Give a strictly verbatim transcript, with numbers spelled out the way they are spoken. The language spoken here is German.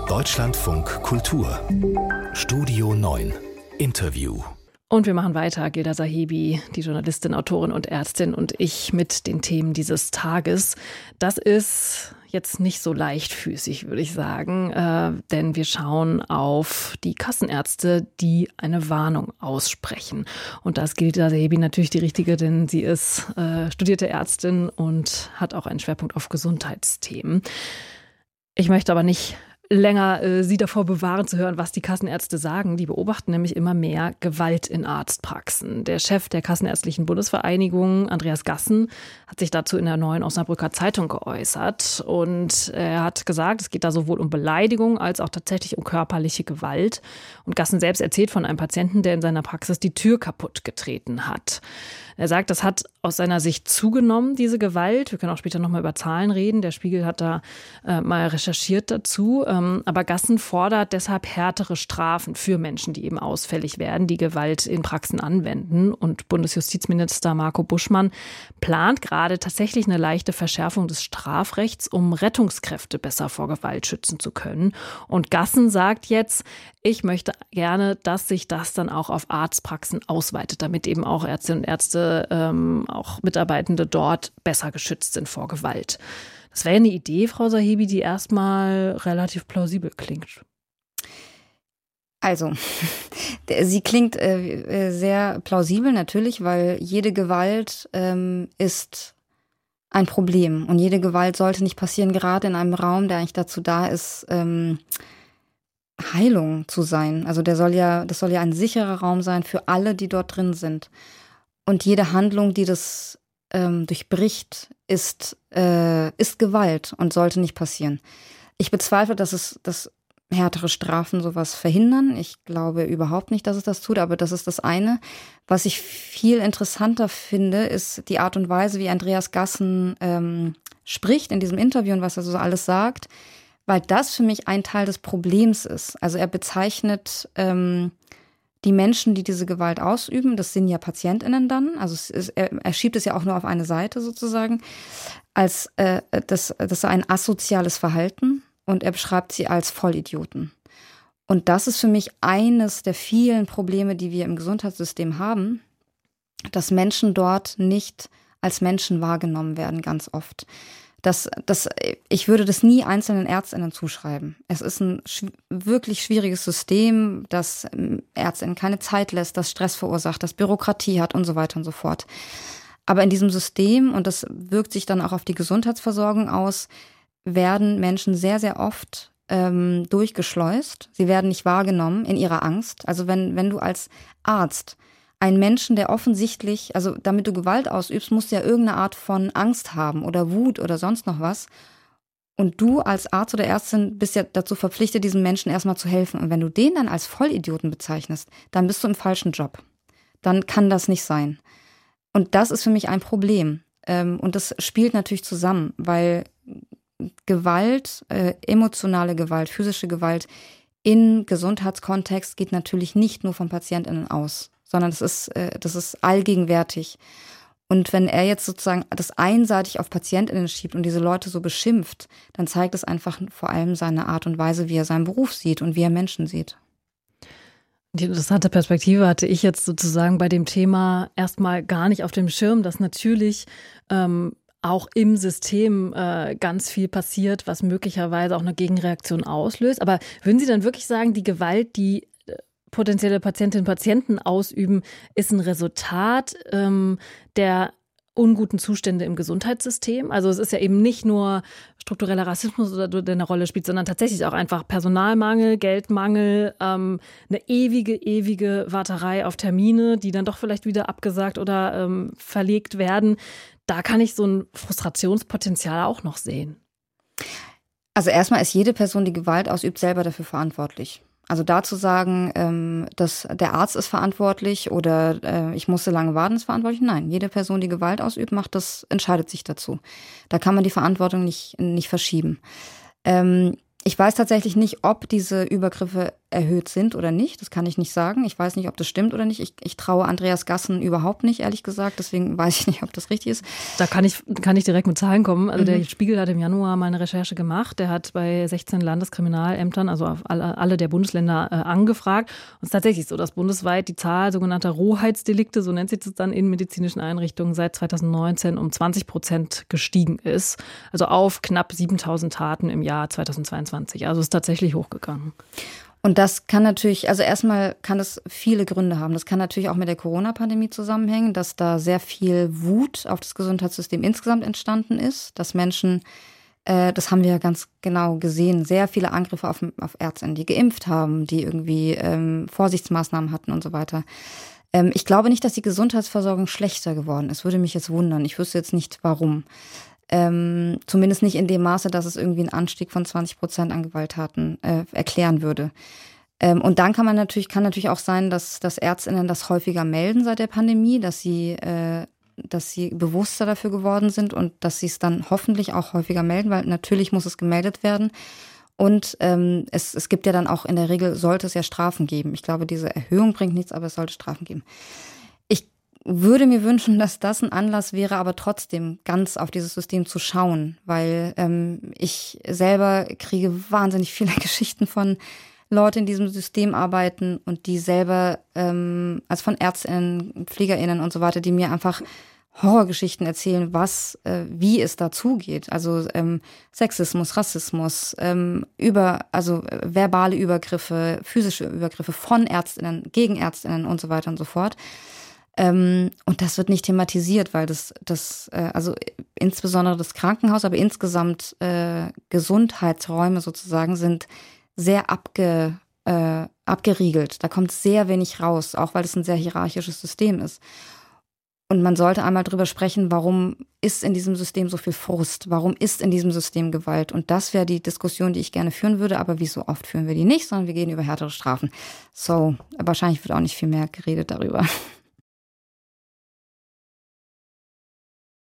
Deutschlandfunk Kultur Studio neun Interview. Und wir machen weiter, Gilda Sahibi, die Journalistin, Autorin und Ärztin, und ich mit den Themen dieses Tages. Das ist jetzt nicht so leichtfüßig, würde ich sagen, äh, denn wir schauen auf die Kassenärzte, die eine Warnung aussprechen. Und da ist Gilda Sahibi natürlich die richtige, denn sie ist äh, studierte Ärztin und hat auch einen Schwerpunkt auf Gesundheitsthemen. Ich möchte aber nicht länger äh, sie davor bewahren zu hören, was die Kassenärzte sagen. Die beobachten nämlich immer mehr Gewalt in Arztpraxen. Der Chef der Kassenärztlichen Bundesvereinigung, Andreas Gassen, hat sich dazu in der Neuen Osnabrücker Zeitung geäußert. Und er hat gesagt, es geht da sowohl um Beleidigung als auch tatsächlich um körperliche Gewalt. Und Gassen selbst erzählt von einem Patienten, der in seiner Praxis die Tür kaputt getreten hat. Er sagt, das hat aus seiner Sicht zugenommen, diese Gewalt. Wir können auch später nochmal über Zahlen reden. Der Spiegel hat da äh, mal recherchiert dazu. Ähm, aber Gassen fordert deshalb härtere Strafen für Menschen, die eben ausfällig werden, die Gewalt in Praxen anwenden. Und Bundesjustizminister Marco Buschmann plant gerade tatsächlich eine leichte Verschärfung des Strafrechts, um Rettungskräfte besser vor Gewalt schützen zu können. Und Gassen sagt jetzt, ich möchte gerne, dass sich das dann auch auf Arztpraxen ausweitet, damit eben auch Ärztinnen und Ärzte, ähm, auch Mitarbeitende dort besser geschützt sind vor Gewalt. Das wäre eine Idee, Frau Sahibi, die erstmal relativ plausibel klingt. Also, sie klingt äh, sehr plausibel natürlich, weil jede Gewalt ähm, ist ein Problem. Und jede Gewalt sollte nicht passieren, gerade in einem Raum, der eigentlich dazu da ist, ähm, Heilung zu sein. Also der soll ja, das soll ja ein sicherer Raum sein für alle, die dort drin sind. Und jede Handlung, die das ähm, durchbricht, ist, äh, ist Gewalt und sollte nicht passieren. Ich bezweifle, dass es, dass härtere Strafen sowas verhindern. Ich glaube überhaupt nicht, dass es das tut, aber das ist das eine. Was ich viel interessanter finde, ist die Art und Weise, wie Andreas Gassen ähm, spricht in diesem Interview und was er so alles sagt, weil das für mich ein Teil des Problems ist. Also er bezeichnet ähm, die Menschen, die diese Gewalt ausüben, das sind ja PatientInnen dann, also es ist, er, er schiebt es ja auch nur auf eine Seite sozusagen, als äh, das, das sei ein asoziales Verhalten und er beschreibt sie als Vollidioten. Und das ist für mich eines der vielen Probleme, die wir im Gesundheitssystem haben, dass Menschen dort nicht als Menschen wahrgenommen werden, ganz oft. Das, das, ich würde das nie einzelnen ÄrztInnen zuschreiben. Es ist ein sch- wirklich schwieriges System, das ÄrztInnen keine Zeit lässt, das Stress verursacht, das Bürokratie hat und so weiter und so fort. Aber in diesem System, und das wirkt sich dann auch auf die Gesundheitsversorgung aus, werden Menschen sehr, sehr oft ähm, durchgeschleust. Sie werden nicht wahrgenommen in ihrer Angst. Also wenn, wenn du als Arzt einen Menschen, der offensichtlich, also damit du Gewalt ausübst, musst du ja irgendeine Art von Angst haben oder Wut oder sonst noch was. Und du als Arzt oder Ärztin bist ja dazu verpflichtet, diesem Menschen erstmal zu helfen. Und wenn du den dann als Vollidioten bezeichnest, dann bist du im falschen Job. Dann kann das nicht sein. Und das ist für mich ein Problem. Und das spielt natürlich zusammen, weil Gewalt, äh, emotionale Gewalt, physische Gewalt in Gesundheitskontext geht natürlich nicht nur von PatientInnen aus, sondern das ist, äh, das ist allgegenwärtig. Und wenn er jetzt sozusagen das einseitig auf PatientInnen schiebt und diese Leute so beschimpft, dann zeigt es einfach vor allem seine Art und Weise, wie er seinen Beruf sieht und wie er Menschen sieht. Die interessante Perspektive hatte ich jetzt sozusagen bei dem Thema erstmal gar nicht auf dem Schirm, dass natürlich ähm, auch im System äh, ganz viel passiert, was möglicherweise auch eine Gegenreaktion auslöst. Aber würden Sie dann wirklich sagen, die Gewalt, die äh, potenzielle Patientinnen und Patienten ausüben, ist ein Resultat ähm, der unguten Zustände im Gesundheitssystem? Also es ist ja eben nicht nur struktureller Rassismus, der eine Rolle spielt, sondern tatsächlich auch einfach Personalmangel, Geldmangel, ähm, eine ewige, ewige Warterei auf Termine, die dann doch vielleicht wieder abgesagt oder ähm, verlegt werden. Da kann ich so ein Frustrationspotenzial auch noch sehen. Also erstmal ist jede Person, die Gewalt ausübt, selber dafür verantwortlich. Also da zu sagen, ähm, dass der Arzt ist verantwortlich oder äh, ich musste lange warten, ist verantwortlich. Nein, jede Person, die Gewalt ausübt, macht das, entscheidet sich dazu. Da kann man die Verantwortung nicht, nicht verschieben. Ähm, ich weiß tatsächlich nicht, ob diese Übergriffe erhöht sind oder nicht. Das kann ich nicht sagen. Ich weiß nicht, ob das stimmt oder nicht. Ich, ich traue Andreas Gassen überhaupt nicht, ehrlich gesagt. Deswegen weiß ich nicht, ob das richtig ist. Da kann ich, kann ich direkt mit Zahlen kommen. Also mhm. der Spiegel hat im Januar mal eine Recherche gemacht. Der hat bei sechzehn Landeskriminalämtern, also auf alle, alle der Bundesländer, äh, angefragt. Und es ist tatsächlich so, dass bundesweit die Zahl sogenannter Rohheitsdelikte, so nennt sich das dann in medizinischen Einrichtungen, seit zweitausendneunzehn um zwanzig Prozent gestiegen ist. Also auf knapp siebentausend Taten im Jahr zweitausendzweiundzwanzig. Also ist tatsächlich hochgegangen. Und das kann natürlich, also erstmal kann das viele Gründe haben. Das kann natürlich auch mit der Corona-Pandemie zusammenhängen, dass da sehr viel Wut auf das Gesundheitssystem insgesamt entstanden ist, dass Menschen, äh, das haben wir ja ganz genau gesehen, sehr viele Angriffe auf, auf Ärztinnen, die geimpft haben, die irgendwie ähm, Vorsichtsmaßnahmen hatten und so weiter. Ähm, ich glaube nicht, dass die Gesundheitsversorgung schlechter geworden ist. Würde mich jetzt wundern. Ich wüsste jetzt nicht, warum. Ähm, zumindest nicht in dem Maße, dass es irgendwie einen Anstieg von zwanzig Prozent an Gewalttaten äh, erklären würde. Ähm, und dann kann man natürlich, kann natürlich auch sein, dass, dass ÄrztInnen das häufiger melden seit der Pandemie, dass sie, äh, dass sie bewusster dafür geworden sind und dass sie es dann hoffentlich auch häufiger melden, weil natürlich muss es gemeldet werden. Und ähm, es, es gibt ja dann auch in der Regel, sollte es ja Strafen geben. Ich glaube, diese Erhöhung bringt nichts, aber es sollte Strafen geben. Ich würde mir wünschen, dass das ein Anlass wäre, aber trotzdem ganz auf dieses System zu schauen, weil ähm, ich selber kriege wahnsinnig viele Geschichten von Leuten, die in diesem System arbeiten und die selber, ähm, also von ÄrztInnen, PflegerInnen und so weiter, die mir einfach Horrorgeschichten erzählen, was, äh, wie es dazugeht. Also ähm, Sexismus, Rassismus, ähm, über, also äh, verbale Übergriffe, physische Übergriffe von ÄrztInnen, gegen ÄrztInnen und so weiter und so fort. Ähm, und das wird nicht thematisiert, weil das, das äh, also insbesondere das Krankenhaus, aber insgesamt äh, Gesundheitsräume sozusagen sind sehr abge, äh, abgeriegelt. Da kommt sehr wenig raus, auch weil es ein sehr hierarchisches System ist. Und man sollte einmal drüber sprechen, warum ist in diesem System so viel Frust? Warum ist in diesem System Gewalt? Und das wäre die Diskussion, die ich gerne führen würde. Aber wie so oft führen wir die nicht, sondern wir gehen über härtere Strafen. So, wahrscheinlich wird auch nicht viel mehr geredet darüber.